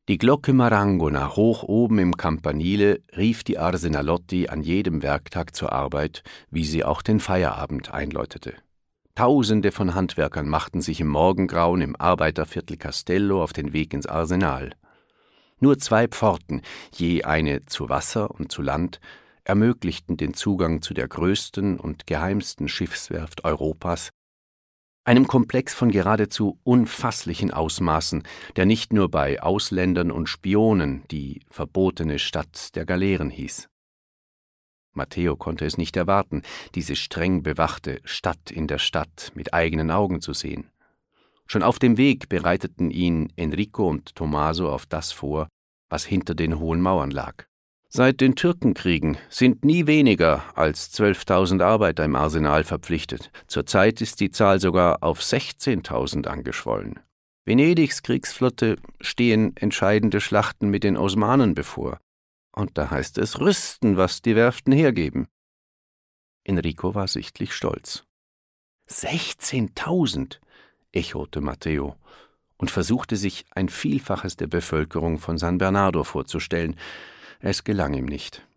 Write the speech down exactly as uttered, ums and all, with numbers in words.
Die Glocke Marangona hoch oben im Campanile rief die Arsenalotti an jedem Werktag zur Arbeit, wie sie auch den Feierabend einläutete. Tausende von Handwerkern machten sich im Morgengrauen im Arbeiterviertel Castello auf den Weg ins Arsenal. Nur zwei Pforten, je eine zu Wasser und zu Land, ermöglichten den Zugang zu der größten und geheimsten Schiffswerft Europas, einem Komplex von geradezu unfasslichen Ausmaßen, der nicht nur bei Ausländern und Spionen die verbotene Stadt der Galeeren hieß. Matteo konnte es nicht erwarten, diese streng bewachte Stadt in der Stadt mit eigenen Augen zu sehen. Schon auf dem Weg bereiteten ihn Enrico und Tommaso auf das vor, was hinter den hohen Mauern lag. Seit den Türkenkriegen sind nie weniger als zwölftausend Arbeiter im Arsenal verpflichtet. Zurzeit ist die Zahl sogar auf sechzehntausend angeschwollen. Venedigs Kriegsflotte stehen entscheidende Schlachten mit den Osmanen bevor. Und da heißt es rüsten, was die Werften hergeben. Enrico war sichtlich stolz. Sechzehntausend, echote Matteo und versuchte sich ein Vielfaches der Bevölkerung von San Bernardo vorzustellen. Es gelang ihm nicht.